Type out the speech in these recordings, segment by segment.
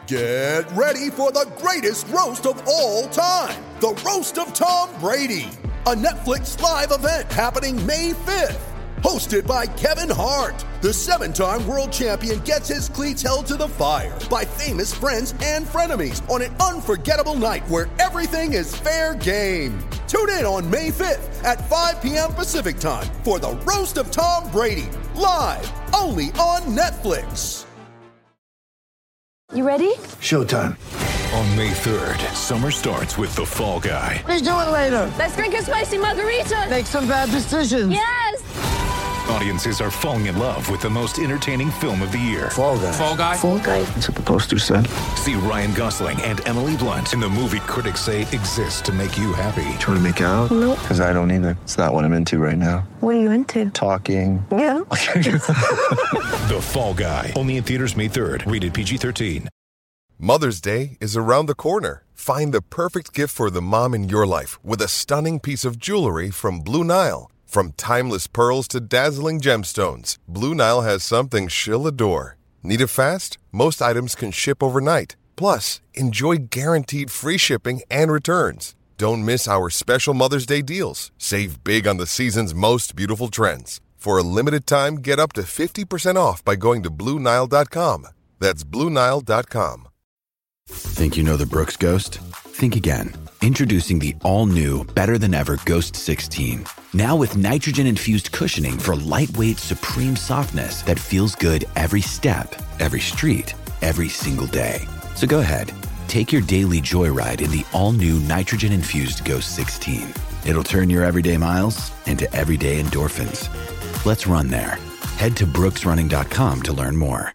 Get ready for the greatest roast of all time, the Roast of Tom Brady, a Netflix live event happening May 5th. Hosted by Kevin Hart, the 7-time world champion gets his cleats held to the fire by famous friends and frenemies on an unforgettable night where everything is fair game. Tune in on May 5th at 5 p.m. Pacific time for the Roast of Tom Brady, live only on Netflix. You ready? Showtime. On May 3rd, summer starts with The Fall Guy. Let's do it later. Let's drink a spicy margarita. Make some bad decisions. Yes! Audiences are falling in love with the most entertaining film of the year. Fall Guy. Fall Guy? Fall guy. That's what the poster said. See Ryan Gosling and Emily Blunt in the movie critics say exists to make you happy. Trying to make it out? Nope. Because I don't either. It's not what I'm into right now. What are you into? Talking. Yeah. The Fall Guy. Only in theaters May 3rd. Rated PG-13. Mother's Day is around the corner. Find the perfect gift for the mom in your life with a stunning piece of jewelry from Blue Nile. From timeless pearls to dazzling gemstones, Blue Nile has something she'll adore. Need it fast? Most items can ship overnight. Plus, enjoy guaranteed free shipping and returns. Don't miss our special Mother's Day deals. Save big on the season's most beautiful trends. For a limited time, get up to 50% off by going to BlueNile.com. That's BlueNile.com. Think you know the Brooks Ghost? Think again. Introducing the all-new, better-than-ever Ghost 16. Now with nitrogen-infused cushioning for lightweight, supreme softness that feels good every step, every street, every single day. So go ahead, take your daily joyride in the all-new nitrogen-infused Ghost 16. It'll turn your everyday miles into everyday endorphins. Let's run there. Head to brooksrunning.com to learn more.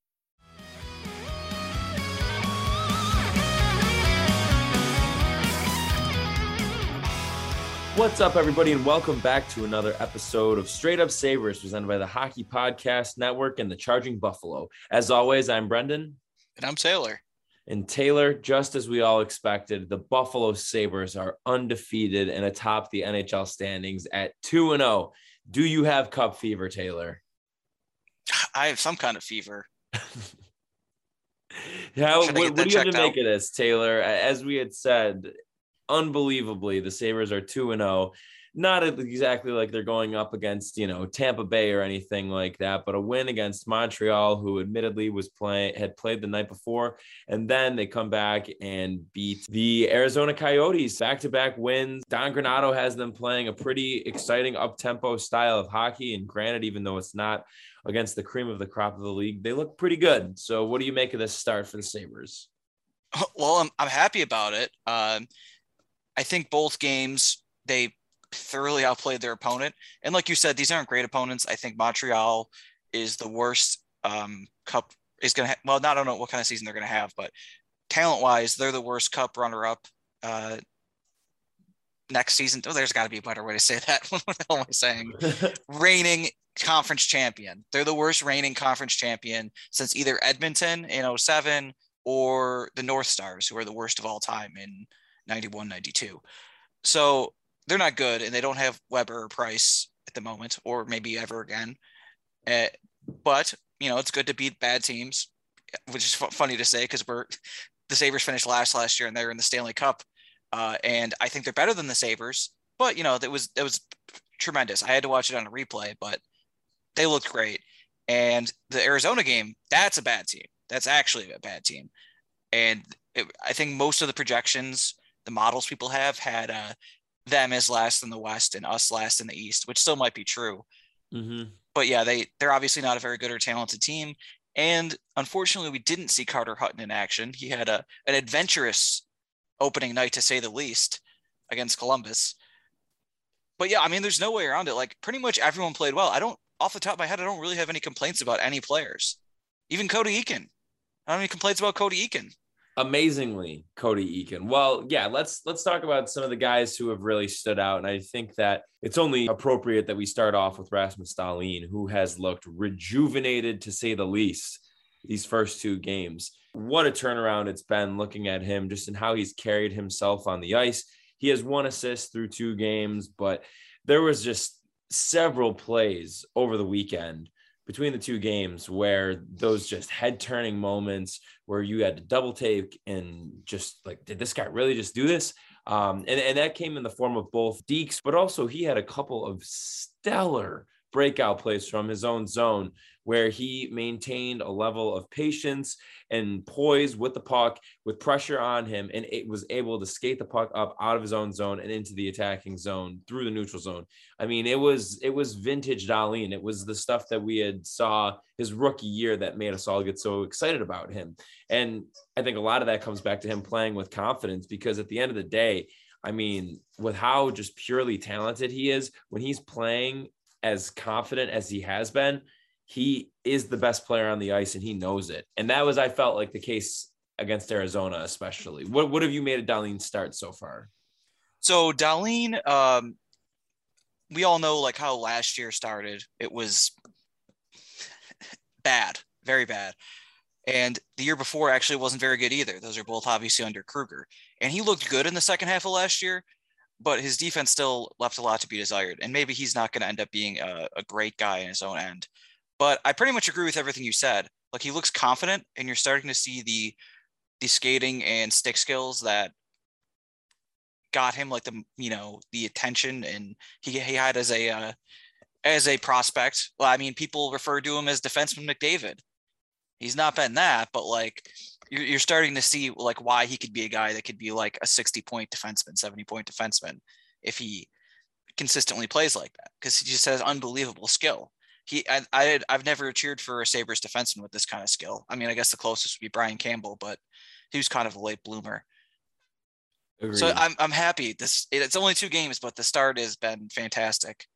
What's up, everybody, and welcome back to another episode of Straight Up Sabres, presented by the Hockey Podcast Network and the Charging Buffalo. As always, I'm Brendan. And I'm Taylor. And Taylor, just as we all expected, the Buffalo Sabres are undefeated and atop the NHL standings at 2-0. Do you have cup fever, Taylor? I have some kind of fever. What do you have to make of this, Taylor? As we had said, unbelievably, the Sabres are 2-0. Not exactly like they're going up against, Tampa Bay or anything like that, but a win against Montreal, who admittedly had played the night before. And then they come back and beat the Arizona Coyotes. Back-to-back wins. Don Granato has them playing a pretty exciting up-tempo style of hockey. And granted, even though it's not against the cream of the crop of the league, they look pretty good. So what do you make of this start for the Sabres? Well, I'm happy about it. I think both games, they thoroughly outplayed their opponent. And like you said, these aren't great opponents. I think Montreal is the worst cup is going to I don't know what kind of season they're going to have, but talent-wise, they're the worst cup runner-up next season. Oh, there's got to be a better way to say that. What the hell am I saying? Reigning conference champion. They're the worst reigning conference champion since either Edmonton in 2007 or the North Stars, who are the worst of all time in 91, 92. So they're not good, and they don't have Weber or Price at the moment, or maybe ever again. But, it's good to beat bad teams, which is funny to say because the Sabres finished last year, and they're in the Stanley Cup. And I think they're better than the Sabres, but, it was tremendous. I had to watch it on a replay, but they looked great. And the Arizona game, that's a bad team. That's actually a bad team. And I think most of the projections, the models people have had them as last in the West and us last in the East, which still might be true. Mm-hmm. But yeah, they're obviously not a very good or talented team. And unfortunately, we didn't see Carter Hutton in action. He had an adventurous opening night, to say the least, against Columbus. But yeah, there's no way around it. Like, pretty much everyone played well. Off the top of my head, I don't really have any complaints about any players. Even Cody Eakin. I don't have any complaints about Cody Eakin. Amazingly, Cody Eakin. Well, yeah, let's talk about some of the guys who have really stood out. And I think that it's only appropriate that we start off with Rasmus Dahlin, who has looked rejuvenated, to say the least, these first two games. What a turnaround it's been looking at him, just in how he's carried himself on the ice. He has 1 assist through 2 games, but there was just several plays over the weekend between the two games where those just head turning moments where you had to double take and just like, did this guy really just do this? And that came in the form of both Deeks, but also he had a couple of stellar breakout plays from his own zone where he maintained a level of patience and poise with the puck with pressure on him, and it was able to skate the puck up out of his own zone and into the attacking zone through the neutral zone. I mean, it was vintage Dahlin. It was the stuff that we had saw his rookie year that made us all get so excited about him. And I think a lot of that comes back to him playing with confidence, because at the end of the day, I mean, with how just purely talented he is, when he's playing as confident as he has been, he is the best player on the ice and he knows it. And that was, I felt like, the case against Arizona, especially. What have you made of Dahlin start so far? So Dahlin, we all know like how last year started. It was bad, very bad. And the year before actually wasn't very good either. Those are both obviously under Kruger. And he looked good in the second half of last year, but his defense still left a lot to be desired. And maybe he's not going to end up being a great guy in his own end. But I pretty much agree with everything you said. Like, he looks confident, and you're starting to see the skating and stick skills that got him like the attention and he had as a prospect. Well, I mean, people refer to him as defenseman McDavid. He's not been that, but like you're starting to see like why he could be a guy that could be like a 60-point defenseman, 70-point defenseman if he consistently plays like that, because he just has unbelievable skill. I've never cheered for a Sabres defenseman with this kind of skill. I mean, I guess the closest would be Brian Campbell, but he was kind of a late bloomer. Agreed. So I'm happy. It's only 2 games, but the start has been fantastic.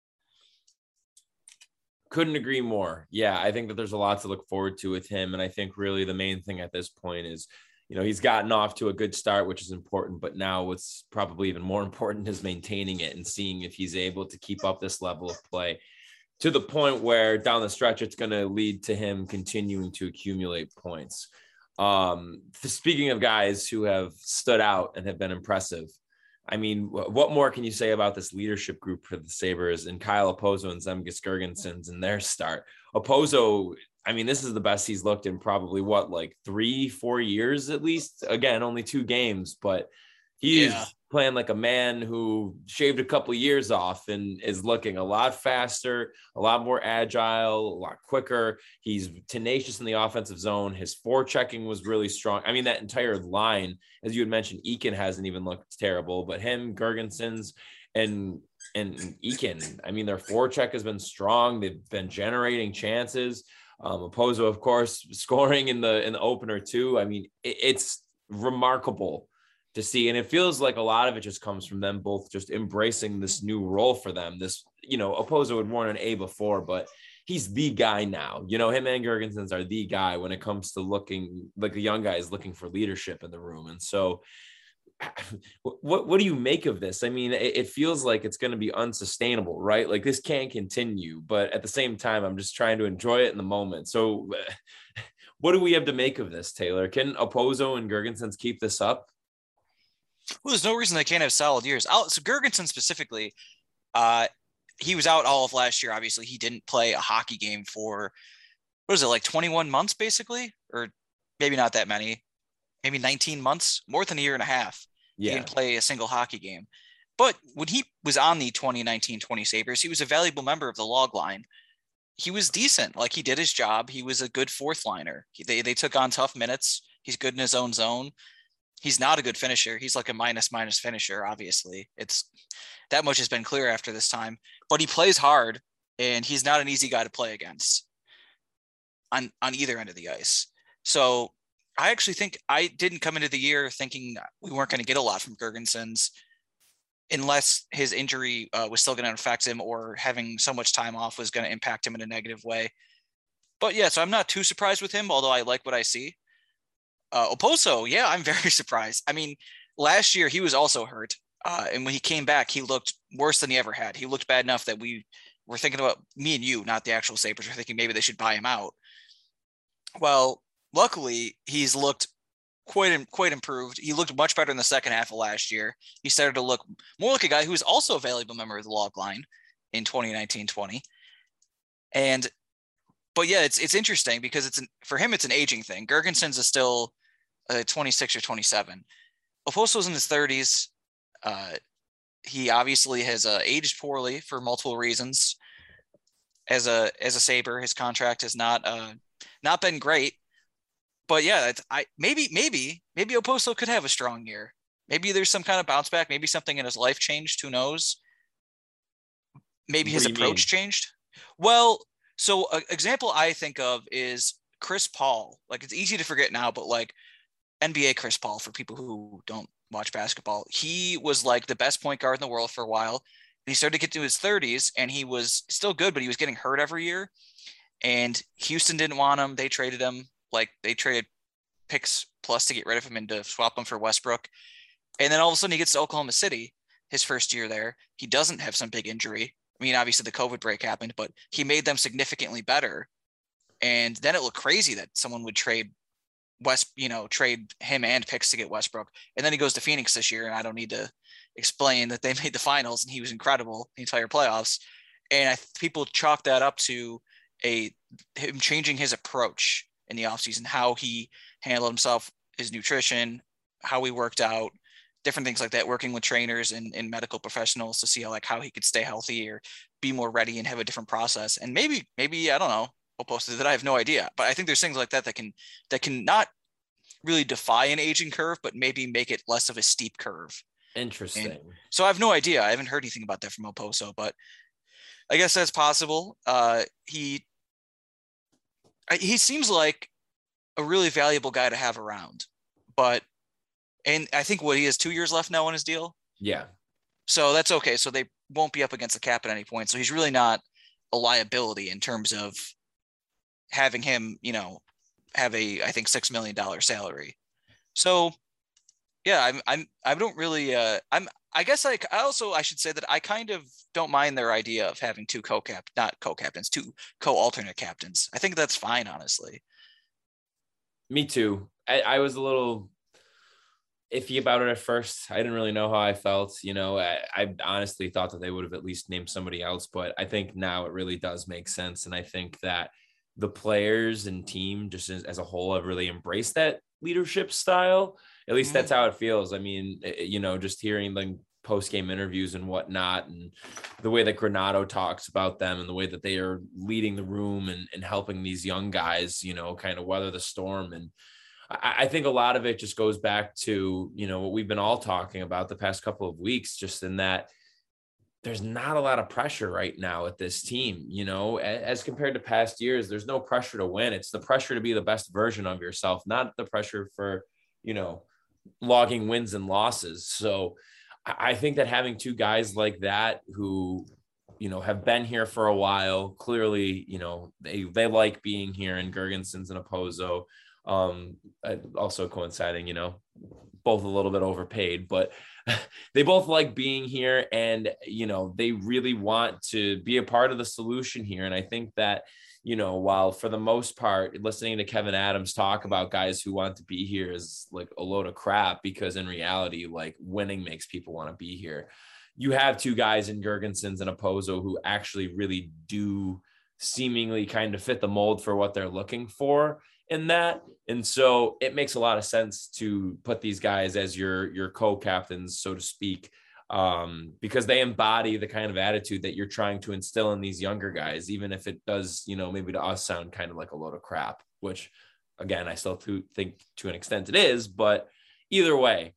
Couldn't agree more. Yeah, I think that there's a lot to look forward to with him. And I think really the main thing at this point is, he's gotten off to a good start, which is important. But now what's probably even more important is maintaining it and seeing if he's able to keep up this level of play to the point where down the stretch, it's going to lead to him continuing to accumulate points. Speaking of guys who have stood out and have been impressive, I mean, what more can you say about this leadership group for the Sabres and Kyle Okposo and Zemgus Girgensons in their start? Okposo, I mean, this is the best he's looked in probably 3-4 years at least. Again, only 2 games, but he's playing like a man who shaved a couple of years off and is looking a lot faster, a lot more agile, a lot quicker. He's tenacious in the offensive zone. His forechecking was really strong. I mean, that entire line, as you had mentioned, Eakin hasn't even looked terrible, but him, Girgensons, and Eakin, I mean, their forecheck has been strong. They've been generating chances. Okposo, of course, scoring in the opener too. I mean, it's remarkable to see. And it feels like a lot of it just comes from them both just embracing this new role for them. This, Okposo had worn an A before, but he's the guy now. Him and Girgensons are the guy when it comes to looking like the young guys looking for leadership in the room. And so what do you make of this? I mean, it feels like it's going to be unsustainable, right? Like, this can't continue, but at the same time, I'm just trying to enjoy it in the moment. So what do we have to make of this, Taylor? Can Okposo and Girgensons keep this up? Well, there's no reason they can't have solid years. So Girgensons specifically, he was out all of last year. Obviously, he didn't play a hockey game for, 21 months, basically? Or maybe not that many. Maybe 19 months, more than a year and a half. Yeah. He didn't play a single hockey game. But when he was on the 2019-20 Sabres, he was a valuable member of the log line. He was decent. Like, he did his job. He was a good fourth liner. They took on tough minutes. He's good in his own zone. He's not a good finisher. He's like a minus finisher, obviously. It's that much has been clear after this time. But he plays hard, and he's not an easy guy to play against on either end of the ice. So I actually think I didn't come into the year thinking we weren't going to get a lot from Girgensons unless his injury was still going to affect him, or having so much time off was going to impact him in a negative way. But yeah, so I'm not too surprised with him, although I like what I see. Okposo, yeah, I'm very surprised. I mean, last year he was also hurt. And when he came back, he looked worse than he ever had. He looked bad enough that we were thinking about, me and you, not the actual Sabres, were thinking maybe they should buy him out. Well, luckily, he's looked quite improved. He looked much better in the second half of last year. He started to look more like a guy who was also a valuable member of the log line in 2019-20. And But yeah, it's interesting because for him, it's an aging thing. Girgensons is still 26 or 27. Oposo's in his 30s. He obviously has aged poorly for multiple reasons. As a Sabre, his contract has not been great. But yeah, maybe Oposo could have a strong year. Maybe there's some kind of bounce back. Maybe something in his life changed. Who knows? Maybe his approach changed. Well, so an example I think of is Chris Paul. Like, it's easy to forget now, but like NBA Chris Paul, for people who don't watch basketball, he was like the best point guard in the world for a while. And he started to get to his 30s and he was still good, but he was getting hurt every year. And Houston didn't want him. They traded him. Like, they traded picks plus to get rid of him and to swap him for Westbrook. And then all of a sudden he gets to Oklahoma City his first year there. He doesn't have some big injury. I mean, obviously the COVID break happened, but he made them significantly better. And then it looked crazy that someone would trade him and picks to get Westbrook. And then he goes to Phoenix this year, and I don't need to explain that they made the finals and he was incredible the entire playoffs. And people chalk that up to him changing his approach in the offseason, how he handled himself, his nutrition, how he worked out, different things like that, working with trainers and medical professionals to see how he could stay healthy or be more ready and have a different process. And maybe, I don't know, Oposo that I have no idea, but I think there's things like that can not really defy an aging curve, but maybe make it less of a steep curve. Interesting. And so I have no idea. I haven't heard anything about that from Oposo, but I guess that's possible. He seems like a really valuable guy to have around, and I think he has 2 years left now on his deal. Yeah. So that's okay. So they won't be up against the cap at any point. So he's really not a liability in terms of having him, have I think $6 million salary. So yeah, I don't really, I guess I should say that I kind of don't mind their idea of having two co-alternate captains. I think that's fine, honestly. Me too. I was a little iffy about it at first. I didn't really know how I felt. I honestly thought that they would have at least named somebody else, but I think now it really does make sense. And I think that the players and team just as a whole have really embraced that leadership style. At least that's how it feels. I mean, just hearing the post-game interviews and whatnot, and the way that Granato talks about them and the way that they are leading the room and helping these young guys, kind of weather the storm. And I think a lot of it just goes back to, what we've been all talking about the past couple of weeks, just in that there's not a lot of pressure right now at this team, as compared to past years. There's no pressure to win. It's the pressure to be the best version of yourself, not the pressure for, logging wins and losses. So I think that having two guys like that who, have been here for a while, clearly, they like being here, in Girgensons and Oposo, also coinciding, both a little bit overpaid, but they both like being here, and, they really want to be a part of the solution here. And I think that, while for the most part, listening to Kevin Adams talk about guys who want to be here is like a load of crap, because in reality, like, winning makes people want to be here. You have two guys in Girgensons and Oposo who actually really do seemingly kind of fit the mold for what they're looking for in that. And so it makes a lot of sense to put these guys as your co-captains, so to speak, because they embody the kind of attitude that you're trying to instill in these younger guys, even if it does, maybe to us sound kind of like a load of crap, which again, I still think to an extent it is, but either way,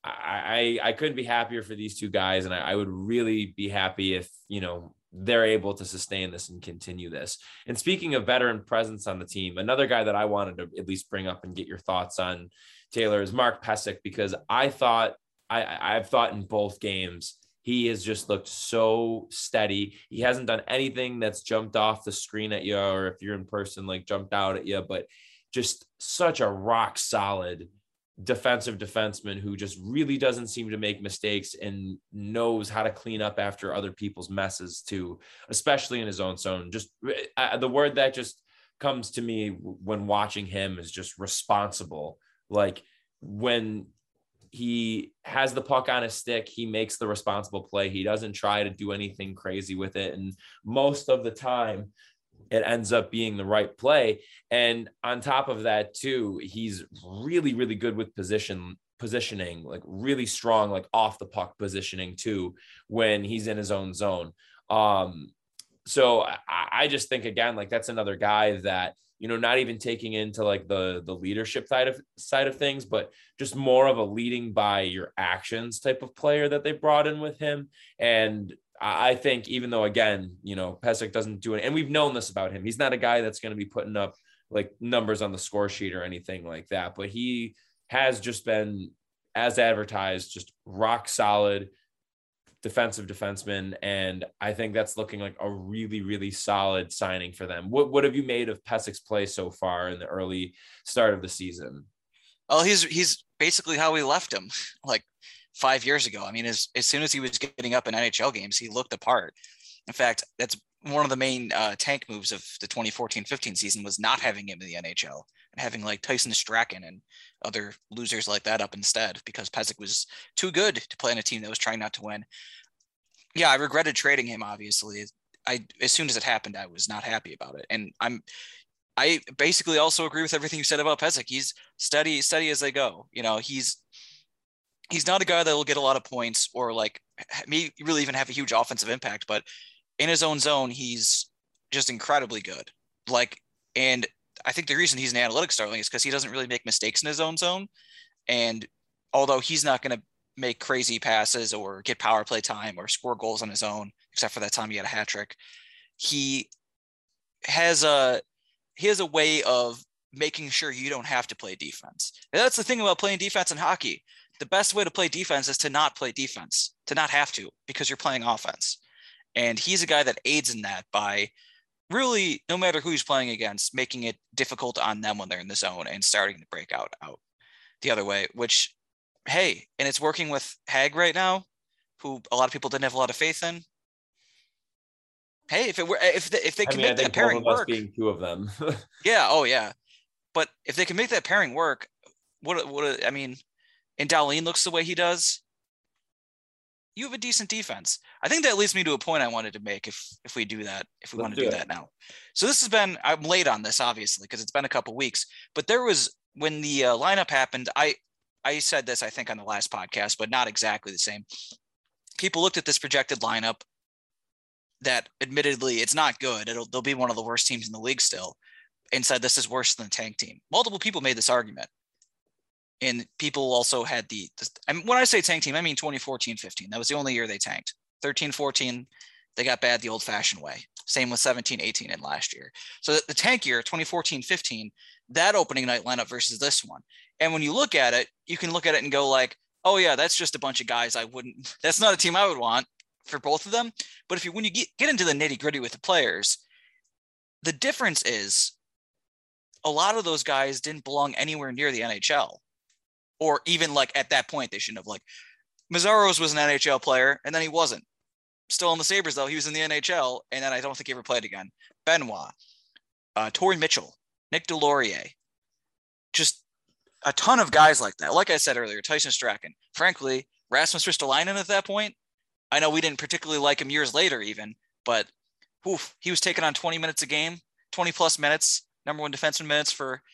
I couldn't be happier for these two guys. And I would really be happy if, they're able to sustain this and continue this. And speaking of veteran presence on the team, another guy that I wanted to at least bring up and get your thoughts on, Taylor, is Mark Pysyk, because I've thought in both games, he has just looked so steady. He hasn't done anything that's jumped off the screen at you, or if you're in person, like jumped out at you, but just such a rock solid defensive defenseman who just really doesn't seem to make mistakes and knows how to clean up after other people's messes too, especially in his own zone. Just the word that just comes to me when watching him is just responsible. Like, when he has the puck on his stick, he makes the responsible play. He doesn't try to do anything crazy with it. And most of the time, it ends up being the right play. And on top of that too, he's really, really good with positioning, like really strong, like off the puck positioning too, when he's in his own zone. So I just think, again, like that's another guy that, you know, not even taking into like the leadership side of things, but just more of a leading by your actions type of player that they brought in with him. And I think, even though, again, you know, Pysyk doesn't do it, and we've known this about him, he's not a guy that's going to be putting up like numbers on the score sheet or anything like that, but he has just been, as advertised, just rock solid defensive defenseman. And I think that's looking like a really, really solid signing for them. What have you made of Pysyk's play so far in the early start of the season? Well, he's basically how we left him like 5 years ago. I mean, as soon as he was getting up in NHL games, he looked the part. In fact, that's one of the main tank moves of the 2014-15 season, was not having him in the NHL and having like Tyson Strachan and other losers like that up instead, because Pysyk was too good to play on a team that was trying not to win. Yeah, I regretted trading him, obviously. As soon as it happened, I was not happy about it. And I basically also agree with everything you said about Pysyk. He's steady as they go. You know, he's not a guy that will get a lot of points or like maybe really even have a huge offensive impact, but in his own zone, he's just incredibly good. Like, and I think the reason he's an analytics darling is because he doesn't really make mistakes in his own zone. And although he's not going to make crazy passes or get power play time or score goals on his own, except for that time he had a hat trick, he has a way of making sure you don't have to play defense. And that's the thing about playing defense in hockey. The best way to play defense is to not play defense, to not have to, because you're playing offense. And he's a guy that aids in that by really, no matter who he's playing against, making it difficult on them when they're in the zone and starting to break out the other way, which, hey, and it's working with Hag right now, who a lot of people didn't have a lot of faith in. Hey, if they can make that pairing work, being two of them. Yeah. Oh yeah. But if they can make that pairing work, I mean, and Dahlin looks the way he does, you have a decent defense. I think that leads me to a point I wanted to make if we do that, if we want to do that now. So this has been, I'm late on this obviously, because it's been a couple weeks, but there was, when the lineup happened, I said this, I think, on the last podcast, but not exactly the same. People looked at this projected lineup that admittedly it's not good. They'll be one of the worst teams in the league still, and said this is worse than the tank team. Multiple people made this argument. And people also had and when I say tank team, I mean 2014-15. That was the only year they tanked. 13-14, they got bad the old-fashioned way. Same with 17-18 and last year. So the tank year, 2014-15, that opening night lineup versus this one. And when you look at it, you can look at it and go like, oh yeah, that's just a bunch of guys that's not a team I would want for both of them. But when you get into the nitty-gritty with the players, the difference is a lot of those guys didn't belong anywhere near the NHL. Or even like at that point, they shouldn't have. Like Mazzaros was an NHL player, and then he wasn't. Still on the Sabres, though. He was in the NHL, and then I don't think he ever played again. Benoit, Torrey Mitchell, Nick Delorier. Just a ton of guys like that. Like I said earlier, Tyson Strachan. Frankly, Rasmus Ristolainen at that point, I know we didn't particularly like him years later even, but he was taking on 20 minutes a game, 20-plus minutes, number one defenseman minutes for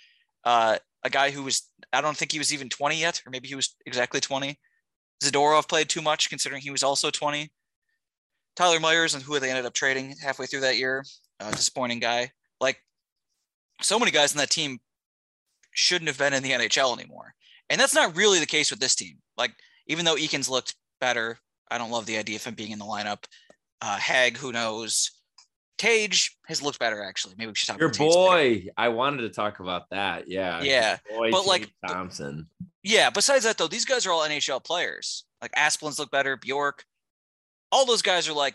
a guy who was, I don't think he was even 20 yet, or maybe he was exactly 20. Zadorov played too much considering he was also 20. Tyler Myers, and who they ended up trading halfway through that year, disappointing guy. Like, so many guys in that team shouldn't have been in the NHL anymore. And that's not really the case with this team. Like, even though Eakins looked better, I don't love the idea of him being in the lineup. Hag, who knows? Tage has looked better, actually. Maybe we should talk your about boy. I wanted to talk about that. Yeah. Yeah. Boy, but Tage like Thompson. Yeah. Besides that, though, these guys are all NHL players. Like Asplin's look better. Bjork. All those guys are like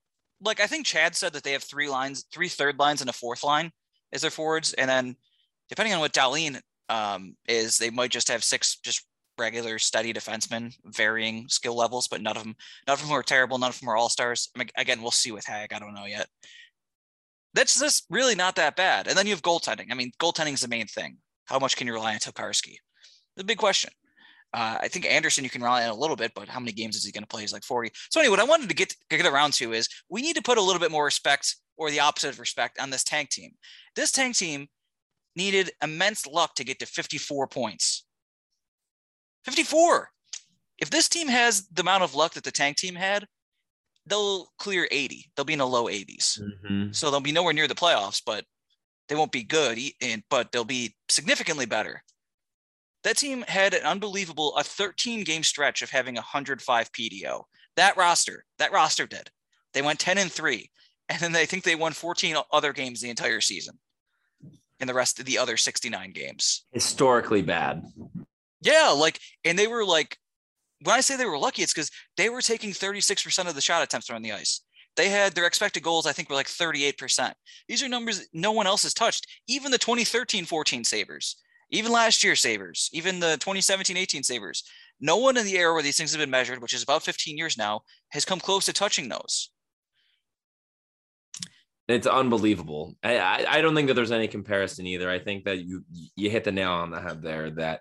I think Chad said that they have three third lines and a fourth line as their forwards. And then depending on what Dahlin is, they might just have six just regular steady defensemen, varying skill levels, but none of them are terrible. None of them are all-stars. I mean, again, we'll see with Hag. I don't know yet. That's just really not that bad. And then you have goaltending. I mean, goaltending is the main thing. How much can you rely on Tokarski? The big question. I think Anderson you can rely on a little bit, but how many games is he going to play? He's like 40. So anyway, what I wanted to get around to is we need to put a little bit more respect or the opposite of respect on this tank team. This tank team needed immense luck to get to 54 points. 54. If this team has the amount of luck that the tank team had, they'll clear 80. They'll be in the low 80s. Mm-hmm. So they'll be nowhere near the playoffs, but they won't be good, but they'll be significantly better. That team had an unbelievable 13-game stretch of having 105 PDO. That roster did. They went 10-3, and then I think they won 14 other games the entire season in the rest of the other 69 games. Historically bad. Yeah, and they were when I say they were lucky, it's because they were taking 36% of the shot attempts around the ice. They had their expected goals, I think, were 38%. These are numbers no one else has touched. Even the 2013-14 Sabres, even last year's Sabres, even the 2017-18 Sabres. No one in the era where these things have been measured, which is about 15 years now, has come close to touching those. It's unbelievable. I don't think that there's any comparison either. I think that you hit the nail on the head there, that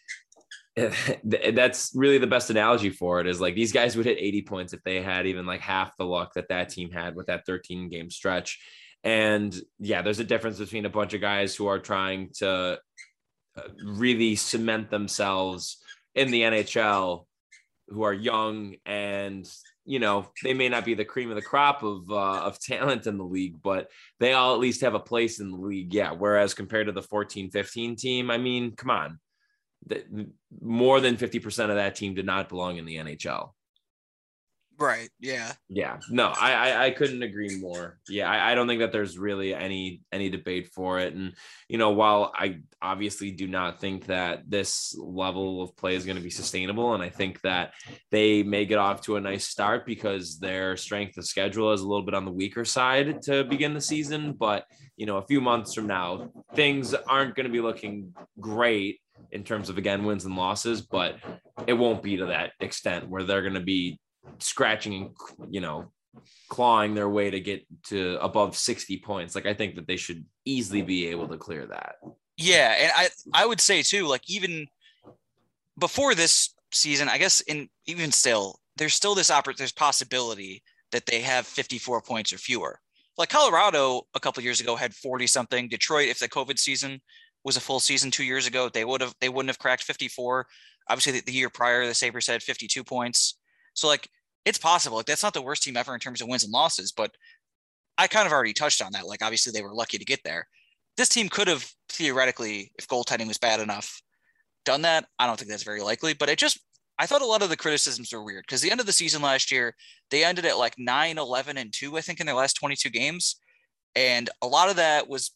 that's really the best analogy for it, is these guys would hit 80 points if they had even half the luck that team had with that 13-game stretch. And yeah, there's a difference between a bunch of guys who are trying to really cement themselves in the NHL, who are young and, they may not be the cream of the crop of talent in the league, but they all at least have a place in the league. Yeah. Whereas compared to the 14-15 team, I mean, come on. More than 50% of that team did not belong in the NHL. Right. Yeah. Yeah. No, I couldn't agree more. Yeah. I don't think that there's really any debate for it. And, while I obviously do not think that this level of play is going to be sustainable, and I think that they may get off to a nice start because their strength of schedule is a little bit on the weaker side to begin the season. But, a few months from now, things aren't going to be looking great in terms of, again, wins and losses, but it won't be to that extent where they're going to be scratching and, clawing their way to get to above 60 points. I think that they should easily be able to clear that. Yeah. And I would say too, even before this season, I guess, even still, there's still there's possibility that they have 54 points or fewer. Colorado a couple of years ago had 40 something. Detroit, if the COVID season was a full season 2 years ago, they wouldn't have cracked 54. Obviously the year prior, the Sabres had 52 points. So it's possible. That's not the worst team ever in terms of wins and losses, but I kind of already touched on that. Obviously they were lucky to get there. This team could have theoretically, if goaltending was bad enough, done that. I don't think that's very likely, but I thought a lot of the criticisms were weird because the end of the season last year, they ended at 9-11-2, I think, in their last 22 games. And a lot of that was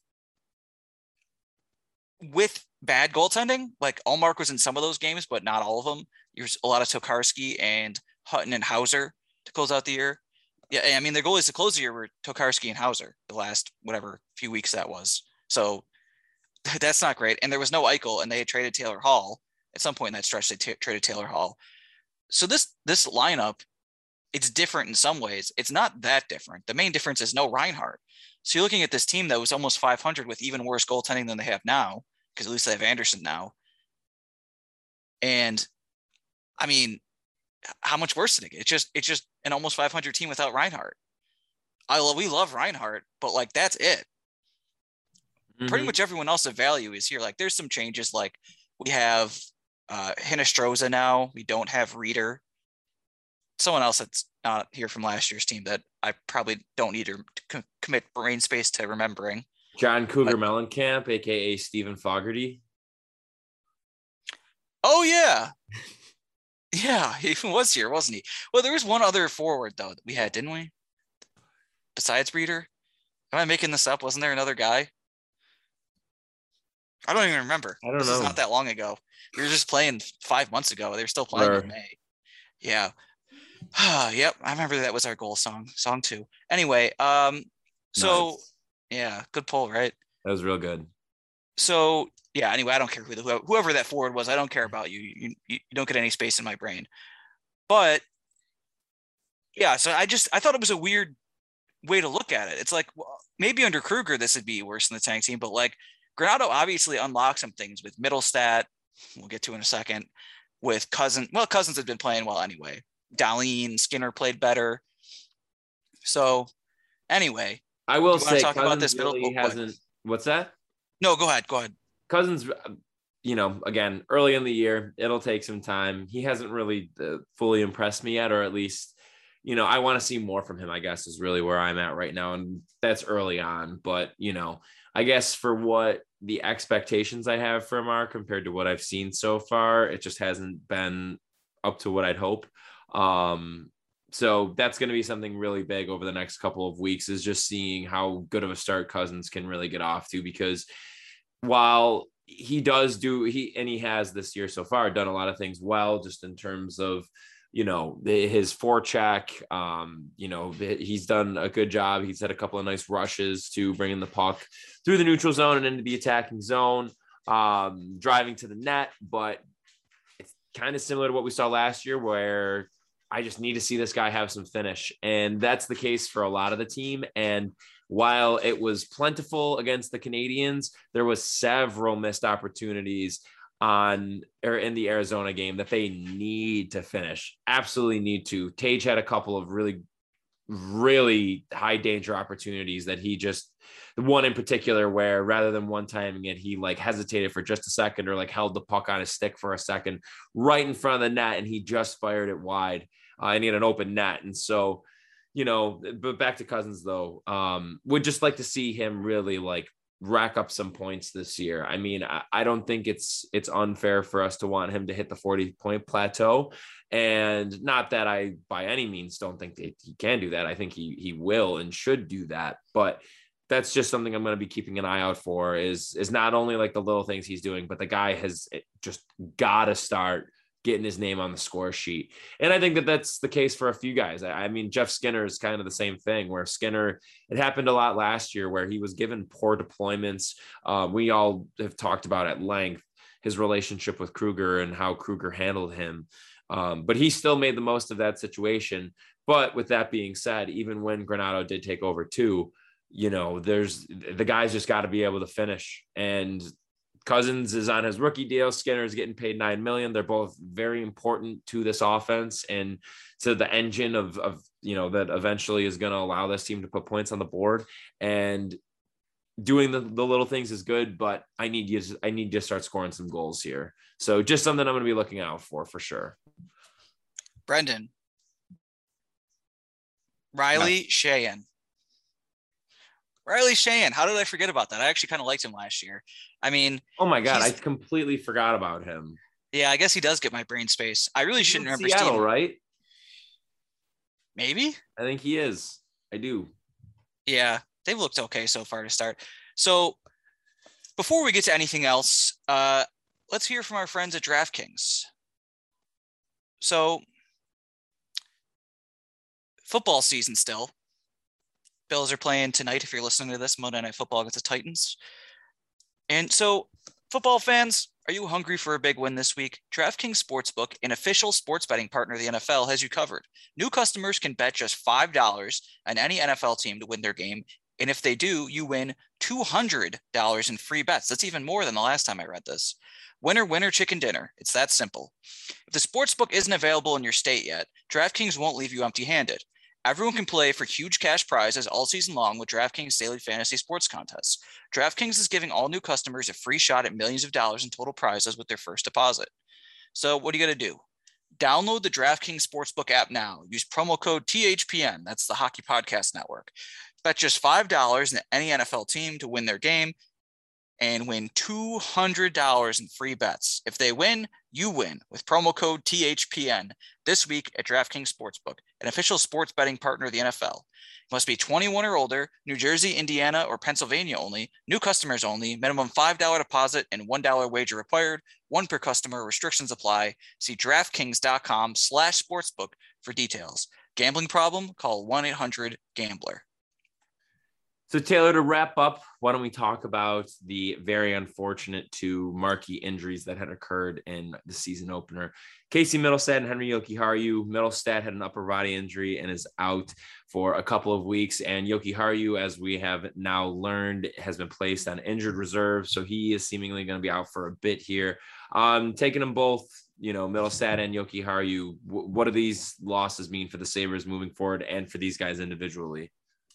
with bad goaltending. Ullmark was in some of those games, but not all of them. There's a lot of Tokarski and Hutton and Hauser to close out the year. Yeah, I mean, their goalies to close the year were Tokarski and Hauser the last few weeks that was. So that's not great. And there was no Eichel, and they had traded Taylor Hall. At some point in that stretch, they traded Taylor Hall. So this lineup, it's different in some ways. It's not that different. The main difference is no Reinhart. So you're looking at this team that was almost 500 with even worse goaltending than they have now, because at least they have Anderson now. And I mean, how much worse did it get? It's just an almost 500 team without Reinhart. We love Reinhart, but that's it. Mm-hmm. Pretty much everyone else of value is here. There's some changes. We have Hinostroza now. We don't have Reeder. Someone else that's not here from last year's team that I probably don't need to commit brain space to remembering. John Cougar Mellencamp, a.k.a. Stephen Fogarty. Oh, yeah. Yeah, he was here, wasn't he? Well, there was one other forward, though, that we had, didn't we? Besides Reeder? Am I making this up? Wasn't there another guy? I don't even remember. I don't know. This is not that long ago. We were just playing 5 months ago. They were still playing in May. Yeah. Yep. I remember that was our goal song 2. Anyway, so nice. Yeah, good pull, right? That was real good. So yeah, anyway, I don't care whoever that forward was. I don't care about you. You don't get any space in my brain. But yeah, so I thought it was a weird way to look at it. It's maybe under Kruger, this would be worse than the tank team, but Granato obviously unlocked some things with Middlestat. We'll get to in a second. With Cousins. Well, Cousins had been playing well anyway. Dahlin, Skinner played better. So anyway, I will say talk Cousins about this really hasn't. What's that? No, go ahead. Cousins, again, early in the year, it'll take some time. He hasn't really fully impressed me yet, or at least, I want to see more from him, I guess, is really where I'm at right now. And that's early on. But, I guess for what the expectations I have from him are compared to what I've seen so far, it just hasn't been up to what I'd hope. So that's going to be something really big over the next couple of weeks, is just seeing how good of a start Cousins can really get off to, because while he has this year so far done a lot of things well, just in terms of, his forecheck, he's done a good job. He's had a couple of nice rushes to bring in the puck through the neutral zone and into the attacking zone, driving to the net. But it's kind of similar to what we saw last year, where I just need to see this guy have some finish. And that's the case for a lot of the team. And while it was plentiful against the Canadiens, there was several missed opportunities in the Arizona game that they need to finish. Absolutely need to. Tage had a couple of really, really high danger opportunities that the one in particular where rather than one-timing it, he hesitated for just a second, or held the puck on his stick for a second right in front of the net, and he just fired it wide, and he had an open net. And so, but back to Cousins though, would just like to see him really rack up some points this year. I mean, I don't think it's unfair for us to want him to hit the 40-point plateau. And not that I, by any means, don't think that he can do that. I think he will and should do that. But that's just something I'm going to be keeping an eye out for, is not only the little things he's doing, but the guy has just got to start getting his name on the score sheet. And I think that that's the case for a few guys. I mean, Jeff Skinner is kind of the same thing, where Skinner, it happened a lot last year where he was given poor deployments. We all have talked about at length his relationship with Kruger and how Kruger handled him. But he still made the most of that situation. But with that being said, even when Granato did take over too, the guys just got to be able to finish. And Cousins is on his rookie deal. Skinner is getting paid $9 million. They're both very important to this offense and to the engine of that eventually is going to allow this team to put points on the board. And doing the little things is good, but I need to start scoring some goals here. So just something I'm going to be looking out for sure. Brendan. Riley Sheahan. Riley Sheahan. How did I forget about that? I actually kind of liked him last year. I mean, oh my God, I completely forgot about him. Yeah, I guess he does get my brain space. I really shouldn't remember Seattle, Steven. Right? Maybe. I think he is. I do. Yeah, they've looked okay so far to start. So before we get to anything else, let's hear from our friends at DraftKings. So football season still. Bills are playing tonight. If you're listening to this, Monday Night Football against the Titans. And so football fans, are you hungry for a big win this week? DraftKings Sportsbook, an official sports betting partner of the NFL, has you covered. New customers can bet just $5 on any NFL team to win their game. And if they do, you win $200 in free bets. That's even more than the last time I read this. Winner, winner, chicken dinner. It's that simple. If the sportsbook isn't available in your state yet, DraftKings won't leave you empty-handed. Everyone can play for huge cash prizes all season long with DraftKings Daily Fantasy Sports Contests. DraftKings is giving all new customers a free shot at millions of dollars in total prizes with their first deposit. So what are you going to do? Download the DraftKings Sportsbook app now. Use promo code THPN. That's the Hockey Podcast Network. Bet just $5 in any NFL team to win their game and win $200 in free bets. If they win, you win with promo code THPN this week at DraftKings Sportsbook, an official sports betting partner of the NFL. You must be 21 or older, New Jersey, Indiana, or Pennsylvania only, new customers only, minimum $5 deposit and $1 wager required, one per customer, restrictions apply. See DraftKings.com/sportsbook for details. Gambling problem? Call 1-800-GAMBLER. So Taylor, to wrap up, why don't we talk about the very unfortunate two marquee injuries that had occurred in the season opener. Casey Mittelstadt and Henri Jokiharju. Mittelstadt had an upper body injury and is out for a couple of weeks. And Jokiharju, as we have now learned, has been placed on injured reserve. So he is seemingly going to be out for a bit here. Taking them both, Mittelstadt and Jokiharju, what do these losses mean for the Sabres moving forward and for these guys individually?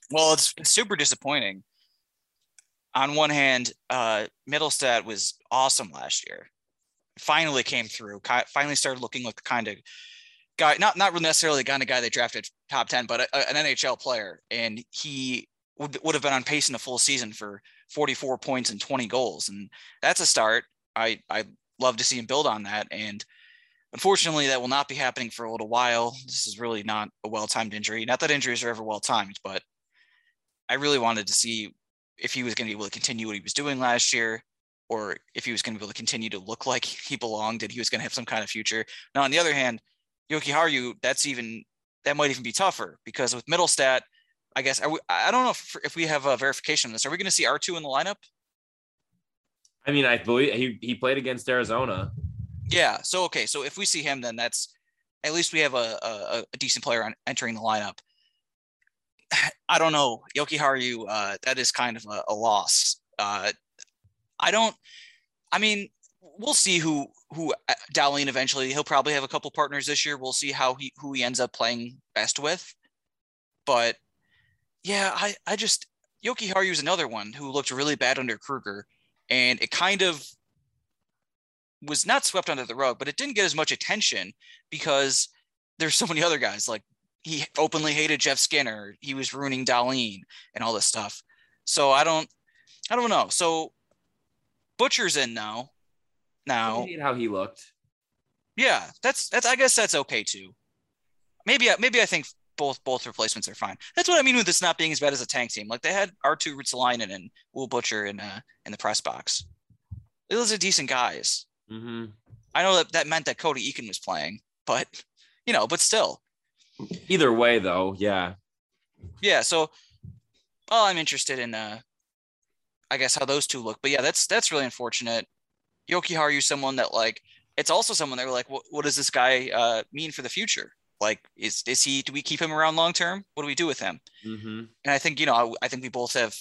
Well, it's super disappointing. On one hand, Middlestat was awesome last year. Finally came through. Finally started looking like the kind of guy, not necessarily the kind of guy they drafted top 10, but an NHL player. And he would have been on pace in a full season for 44 points and 20 goals. And that's a start. I love to see him build on that. And unfortunately, that will not be happening for a little while. This is really not a well-timed injury. Not that injuries are ever well-timed, but I really wanted to see if he was going to be able to continue what he was doing last year, or if he was going to be able to continue to look like he belonged and he was going to have some kind of future. Now, on the other hand, Jokiharju, that might even be tougher, because with Middlestat, I guess, I don't know if we have a verification on this. Are we going to see R2 in the lineup? I mean, I believe he played against Arizona. Yeah. So, okay. So if we see him, then that's, at least we have a decent player entering the lineup. I don't know. Jokiharju, that is kind of a loss. We'll see who Dahlin eventually, he'll probably have a couple partners this year. We'll see who he ends up playing best with. But yeah, I just, Jokiharju is another one who looked really bad under Kruger, and it kind of was not swept under the rug, but it didn't get as much attention because there's so many other guys. Like, he openly hated Jeff Skinner. He was ruining Dahlin and all this stuff. So I don't know. So Butcher's in now. I hate how he looked. Yeah, that's I guess that's okay too. Maybe I think both replacements are fine. That's what I mean with this not being as bad as a tank team. Like, they had R2 Ruotsalainen and Will Butcher in the press box. Those are decent guys. Mm-hmm. I know that meant that Cody Eakin was playing, but but still. Either way, though, yeah. Yeah, so I'm interested in I guess how those two look. But yeah, that's really unfortunate. Jokiharju, someone that, like, it's also someone that we're like, what does this guy mean for the future? Like, is he, do we keep him around long term? What do we do with him? Mm-hmm. And I think, I think we both have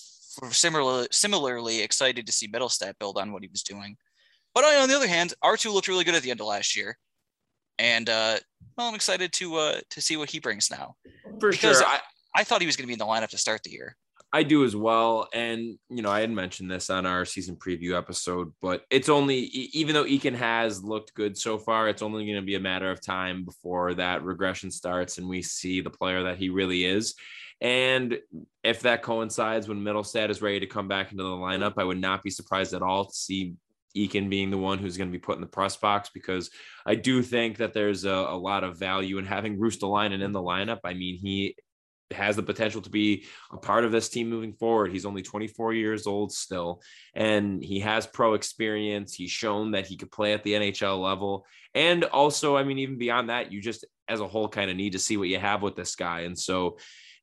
similarly excited to see Middlestat build on what he was doing. But on the other hand, R2 looked really good at the end of last year. And I'm excited to see what he brings now. Because sure. I thought he was going to be in the lineup to start the year. I do as well. And, I had mentioned this on our season preview episode, but it's only, even though Eakin has looked good so far, it's only going to be a matter of time before that regression starts and we see the player that he really is. And if that coincides when Middlestat is ready to come back into the lineup, I would not be surprised at all to see Eakin being the one who's going to be put in the press box, because I do think that there's a lot of value in having Ruotsalainen in the lineup. I mean, he has the potential to be a part of this team moving forward. He's only 24 years old still, and he has pro experience. He's shown that he could play at the NHL level. And also, I mean, even beyond that, you just as a whole kind of need to see what you have with this guy. And so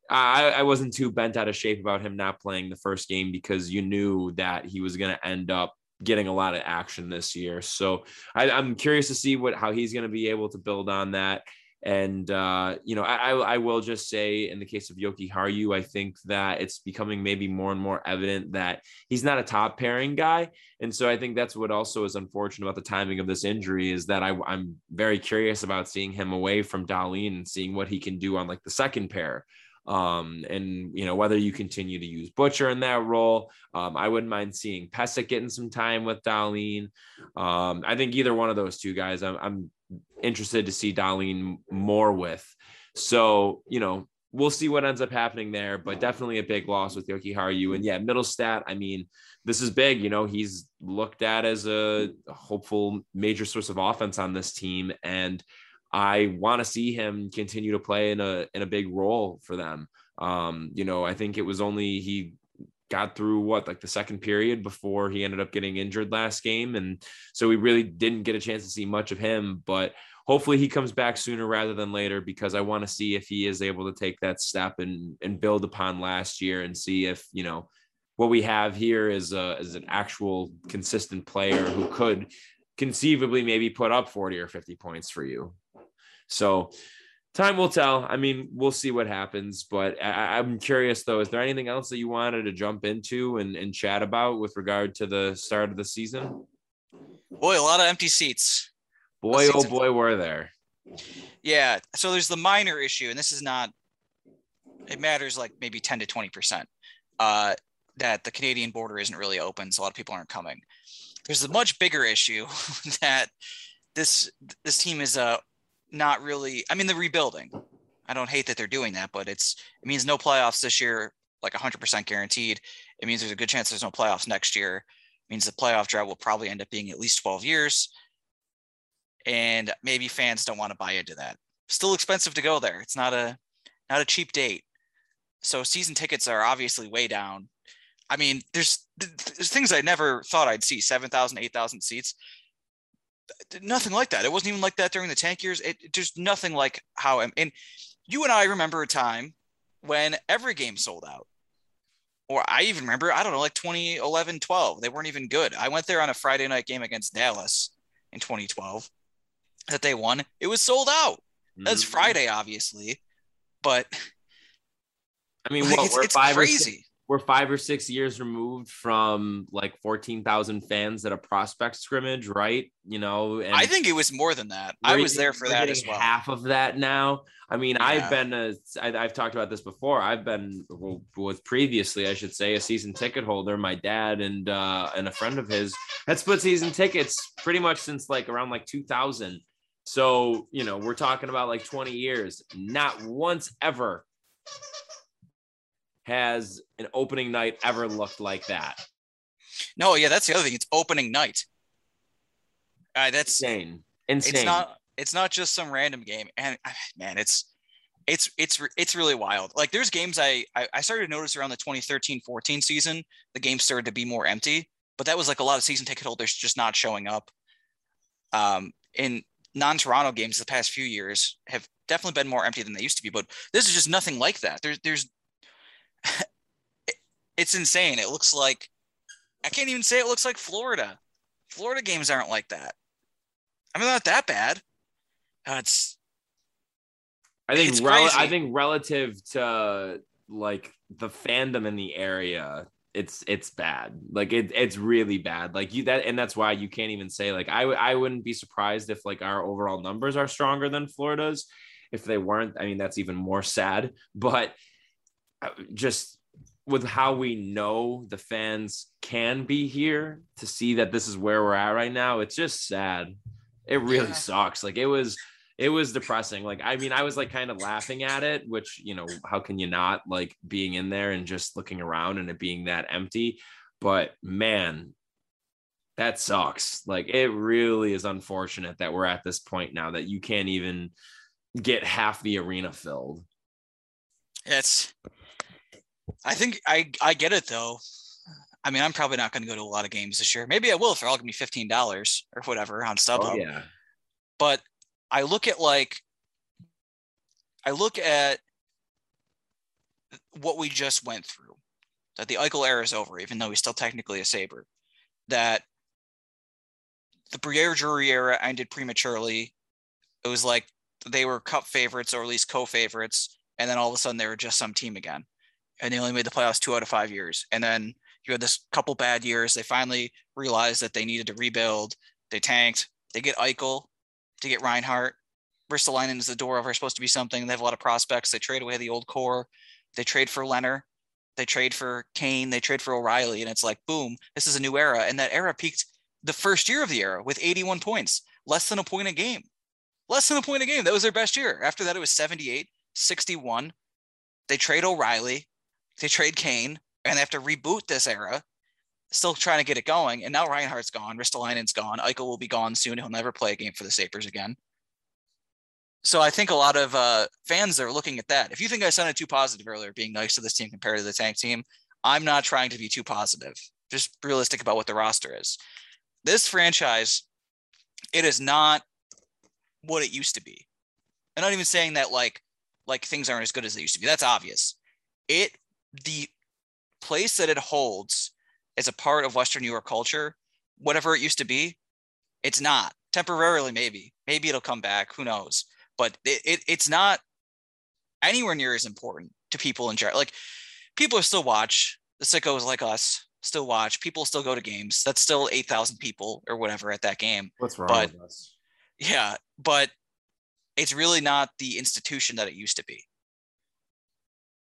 I wasn't too bent out of shape about him not playing the first game, because you knew that he was going to end up getting a lot of action this year. So I'm curious to see how he's going to be able to build on that. And, I will just say, in the case of Jokiharju, I think that it's becoming maybe more and more evident that he's not a top pairing guy. And so I think that's what also is unfortunate about the timing of this injury, is that I'm very curious about seeing him away from Dahlin and seeing what he can do on like the second pair. And whether you continue to use Butcher in that role, I wouldn't mind seeing Pysyk getting some time with Dahlin. I think either one of those two guys, I'm interested to see Dahlin more with. So, we'll see what ends up happening there, but definitely a big loss with Jokiharju. And yeah, Middlestat, I mean, this is big. He's looked at as a hopeful major source of offense on this team, and I want to see him continue to play in a big role for them. I think it was only he got through the second period before he ended up getting injured last game. And so we really didn't get a chance to see much of him, but hopefully he comes back sooner rather than later, because I want to see if he is able to take that step and build upon last year and see if, what we have here is an actual consistent player who could conceivably maybe put up 40 or 50 points for you. So time will tell. I mean, we'll see what happens, but I'm curious though, is there anything else that you wanted to jump into and chat about with regard to the start of the season? Boy, a lot of empty seats. Boy, oh boy, were there. Yeah. So there's the minor issue, and this is not It matters like maybe 10 to 20%. That the Canadian border isn't really open, so a lot of people aren't coming. There's a much bigger issue that this team is not really. I mean, they're rebuilding. I don't hate that they're doing that, but it means no playoffs this year, like 100% guaranteed. It means there's a good chance there's no playoffs next year. It means the playoff drought will probably end up being at least 12 years. And maybe fans don't want to buy into that. Still expensive to go there. It's not a cheap date. So season tickets are obviously way down. I mean, there's things I never thought I'd see, 7,000, 8,000 seats. Nothing like that. It wasn't even like that during the tank years. There's nothing like how, and you and I remember a time when every game sold out. Or I even remember, I don't know, like 2011, 12. They weren't even good. I went there on a Friday night game against Dallas in 2012 that they won. It was sold out. That's Friday, obviously. But I mean, like, it's crazy. We're 5 or 6 years removed from like 14,000 fans at a prospect scrimmage, right? You know, and I think it was more than that. I was there for that as well. Half of that now. I mean, Yeah. I've talked about this before. I've been with previously, I should say, a season ticket holder. My dad and a friend of his had split season tickets pretty much since like around like 2000. So, you know, we're talking about like 20 years. Not once ever has an opening night ever looked like that. No, yeah, that's the other thing. It's opening night. That's insane. It's not just some random game. And man, it's really wild. Like there's games I started to notice around the 2013-14 season, the games started to be more empty, but that was like a lot of season ticket holders just not showing up. In non-Toronto games the past few years have definitely been more empty than they used to be, but this is just nothing like that. There's it's insane. It looks like, I can't even say it looks like Florida. Florida games aren't like that. I mean, not that bad. I think relative to like the fandom in the area, it's bad. Like it's really bad. Like and that's why you can't even say like, I wouldn't be surprised if like our overall numbers are stronger than Florida's. If they weren't, I mean, that's even more sad, but just with how we know the fans can be here, to see that this is where we're at right now, it's just sad. It really sucks. Like it was depressing. Like, I mean, I was like kind of laughing at it, which, you know, how can you not, like being in there and just looking around and it being that empty? But man, that sucks. Like it really is unfortunate that we're at this point now that you can't even get half the arena filled. I think I get it though. I mean, I'm probably not going to go to a lot of games this year. Maybe I will if they're all going to be $15 or whatever on StubHub. Oh, yeah. But I look at what we just went through, that the Eichel era is over, even though he's still technically a Sabre, that the Briere-Drury era ended prematurely. It was like they were cup favorites or at least co-favorites. And then all of a sudden they were just some team again. And they only made the playoffs 2 out of 5 years. And then you had this couple bad years. They finally realized that they needed to rebuild. They tanked. They get Eichel to get Reinhart. Ristolainen is the door over, supposed to be something. They have a lot of prospects. They trade away the old core. They trade for Leonard. They trade for Kane. They trade for O'Reilly. And it's like, boom, this is a new era. And that era peaked the first year of the era with 81 points, less than a point a game. That was their best year. After that, it was 78, 61. They trade O'Reilly. They trade Kane. And they have to reboot this era, still trying to get it going. And now Reinhardt's gone. Ristolainen's gone. Eichel will be gone soon. He'll never play a game for the Sabres again. So I think a lot of fans are looking at that. If you think I sounded too positive earlier, being nice to this team compared to the tank team, I'm not trying to be too positive. Just realistic about what the roster is. This franchise, it is not what it used to be. I'm not even saying that like things aren't as good as they used to be. That's obvious. The place that it holds as a part of Western New York culture, whatever it used to be, it's not. Temporarily, maybe it'll come back. Who knows? But it's not anywhere near as important to people in general. Like, people still watch. The sickos like us still watch. People still go to games. That's still 8,000 people or whatever at that game. What's wrong with us? Yeah, but it's really not the institution that it used to be.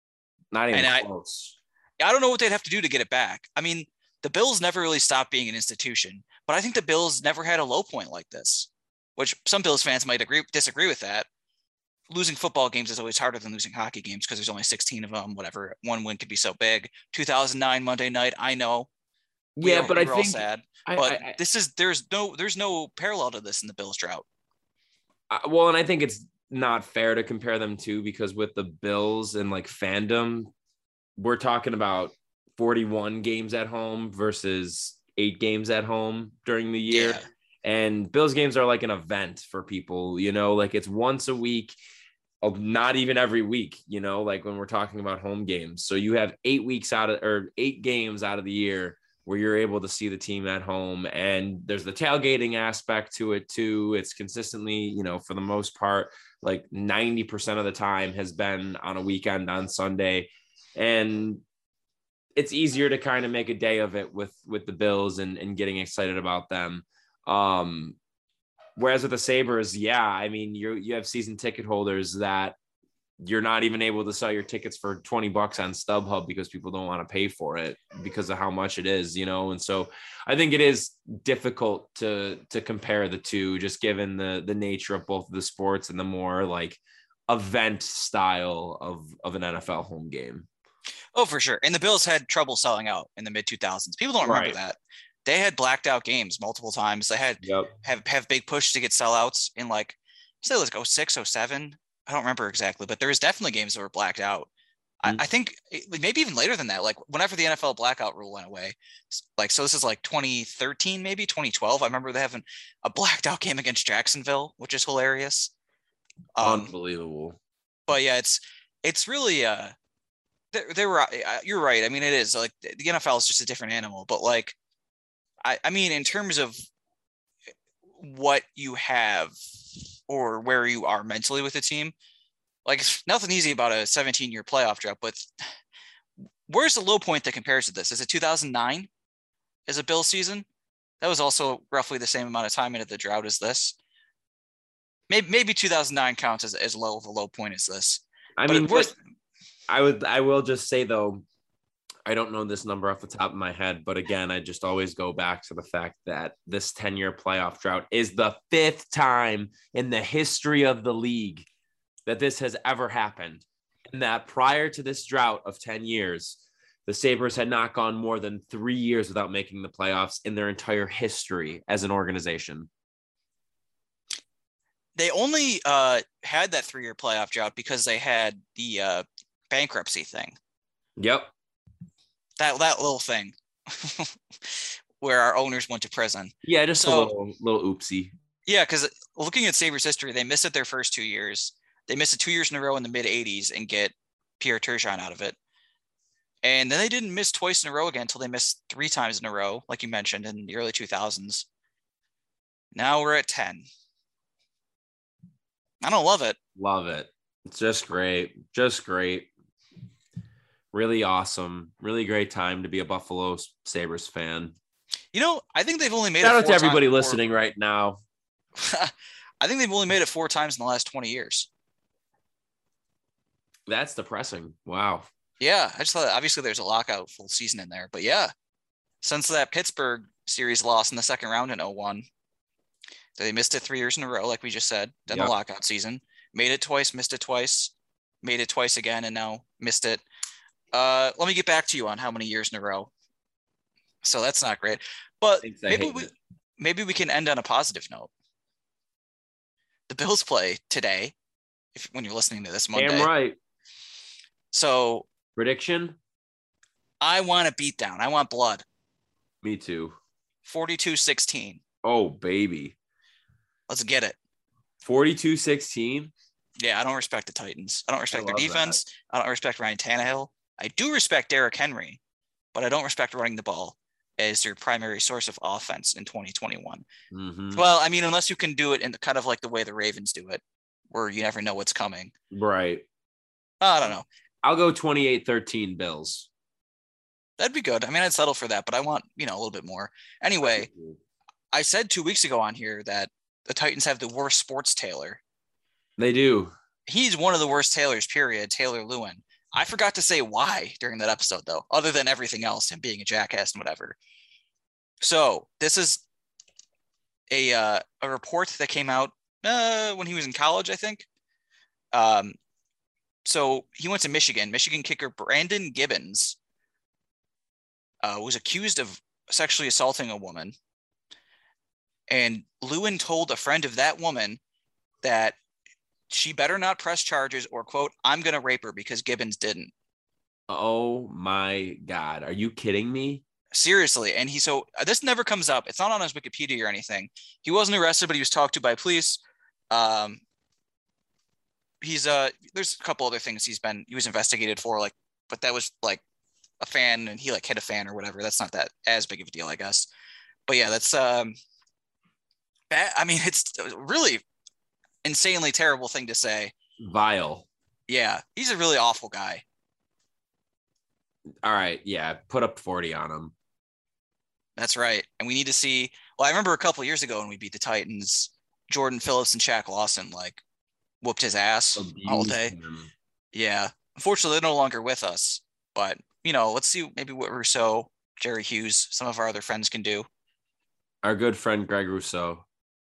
Not even close. I don't know what they'd have to do to get it back. I mean, the Bills never really stopped being an institution, but I think the Bills never had a low point like this, which some Bills fans might disagree with that. Losing football games is always harder than losing hockey games because there's only 16 of them, whatever. One win could be so big. 2009 Monday night, I know. Yeah, but I think sad. But there's no parallel to this in the Bills drought. Well, and I think it's not fair to compare them too, because with the Bills and like fandom, we're talking about 41 games at home versus 8 games at home during the year. Yeah. And Bills games are like an event for people, like it's once a week, not even every week, like when we're talking about home games. So you have 8 games out of the year where you're able to see the team at home, and there's the tailgating aspect to it too. It's consistently, for the most part, like 90% of the time has been on a weekend on Sunday, and it's easier to kind of make a day of it with the Bills and getting excited about them. Whereas with the Sabres, I mean, you have season ticket holders that you're not even able to sell your tickets for $20 on StubHub because people don't want to pay for it because of how much it is, and so I think it is difficult to compare the two, just given the nature of both of the sports and the more like event style of an NFL home game. Oh, for sure. And the Bills had trouble selling out in the mid 2000s. People don't remember that. They had blacked out games multiple times. They had have big push to get sellouts in like, say, let's go 06, 07. I don't remember exactly, but there was definitely games that were blacked out. I think maybe even later than that, like whenever the NFL blackout rule went away, like, so this is like 2013, maybe 2012. I remember they having a blacked out game against Jacksonville, which is hilarious. Unbelievable. But yeah, it's really, they were, you're right. I mean, it is like the NFL is just a different animal, but like, I mean, in terms of what you have or where you are mentally with the team, like it's nothing easy about a 17-year playoff drought, but where's the low point that compares to this? Is it 2009 as a Bill season? That was also roughly the same amount of time into the drought as this. Maybe 2009 counts as low of a low point as this. I will just say though, I don't know this number off the top of my head, but again, I just always go back to the fact that this 10-year playoff drought is the 5th time in the history of the league that this has ever happened. And that prior to this drought of 10 years, the Sabres had not gone more than 3 years without making the playoffs in their entire history as an organization. They only had that 3-year playoff drought because they had the bankruptcy thing. Yep. That little thing where our owners went to prison. Yeah, just a little oopsie. Yeah, because looking at Sabres history, they missed it their first 2 years. They missed it 2 years in a row in the mid-'80s and get Pierre Turgeon out of it. And then they didn't miss twice in a row again until they missed 3 times in a row, like you mentioned, in the early 2000s. Now we're at 10. I don't love it. Love it. It's just great. Just great. Really awesome. Really great time to be a Buffalo Sabres fan. I think they've only made Shout out to everybody listening right now. I think they've only made it 4 times in the last 20 years. That's depressing. Wow. Yeah. I just thought obviously there's a lockout full season in there, but yeah, since that Pittsburgh series loss in the second round in 2001, they missed it 3 years in a row, like we just said, then the lockout season, made it twice, missed it twice, made it twice again, and now missed it. Let me get back to you on how many years in a row. So that's not great, but maybe we can end on a positive note. The Bills play today, when you're listening to this Monday. Damn right. So prediction? I want a beatdown. I want blood. Me too. 42-16. Oh, baby. Let's get it. 42-16? Yeah, I don't respect the Titans. I don't respect their defense. I don't respect Ryan Tannehill. I do respect Derrick Henry, but I don't respect running the ball as their primary source of offense in 2021. Mm-hmm. Well, I mean, unless you can do it in kind of like the way the Ravens do it, where you never know what's coming. Right. I don't know. I'll go 28-13 Bills. That'd be good. I mean, I'd settle for that, but I want, a little bit more. Anyway, I said 2 weeks ago on here that the Titans have the worst sports tailor. They do. He's one of the worst tailors, period, Taylor Lewin. I forgot to say why during that episode, though, other than everything else, him being a jackass and whatever. So this is a report that came out when he was in college, I think. So he went to Michigan. Michigan kicker Brandon Gibbons was accused of sexually assaulting a woman. And Lewin told a friend of that woman that she better not press charges or, quote, I'm going to rape her because Gibbons didn't. Oh, my God. Are you kidding me? Seriously. And this never comes up. It's not on his Wikipedia or anything. He wasn't arrested, but he was talked to by police. There's a couple other things he was investigated for, like, but that was like a fan and he like hit a fan or whatever. That's not that as big of a deal, I guess. But yeah, that's bad. I mean, it's a really insanely terrible thing to say. Vile. Yeah, he's a really awful guy. All right, yeah, put up 40 on him. That's right. And we need to see. Well, I remember a couple of years ago when we beat the Titans, Jordan Phillips and Shaq Lawson like whooped his ass all day. Yeah. Unfortunately, they're no longer with us. But, let's see maybe what Rousseau, Jerry Hughes, some of our other friends can do. Our good friend Greg Rousseau.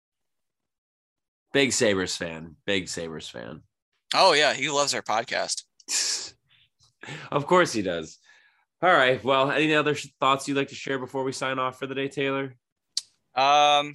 Big Sabres fan. Oh, yeah. He loves our podcast. Of course he does. All right. Well, any other thoughts you'd like to share before we sign off for the day, Taylor? I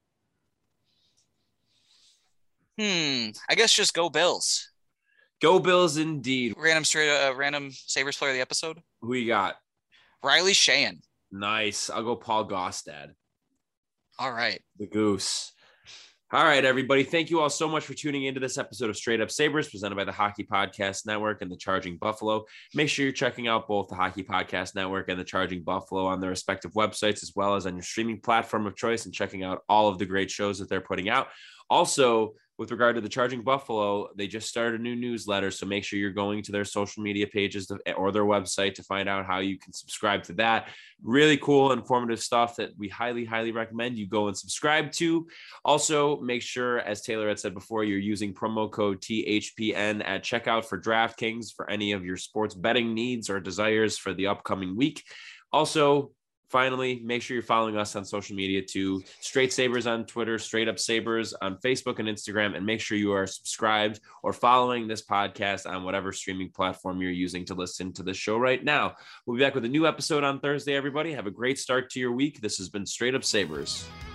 guess just go Bills. Go Bills indeed. Random Sabres player of the episode. Who you got? Riley Sheahan. Nice. I'll go Paul Gostad. All right. The Goose. All right, everybody. Thank you all so much for tuning into this episode of Straight Up Sabres, presented by the Hockey Podcast Network and the Charging Buffalo. Make sure you're checking out both the Hockey Podcast Network and the Charging Buffalo on their respective websites, as well as on your streaming platform of choice, and checking out all of the great shows that they're putting out. Also, with regard to the Charging Buffalo, they just started a new newsletter, so make sure you're going to their social media pages or their website to find out how you can subscribe to that. Really cool, informative stuff that we highly, highly recommend you go and subscribe to. Also, make sure, as Taylor had said before, you're using promo code THPN at checkout for DraftKings for any of your sports betting needs or desires for the upcoming week. Also, finally, make sure you're following us on social media too. Straight Sabres on Twitter, Straight Up Sabres on Facebook and Instagram, and make sure you are subscribed or following this podcast on whatever streaming platform you're using to listen to the show right now. We'll be back with a new episode on Thursday, everybody. Have a great start to your week. This has been Straight Up Sabres.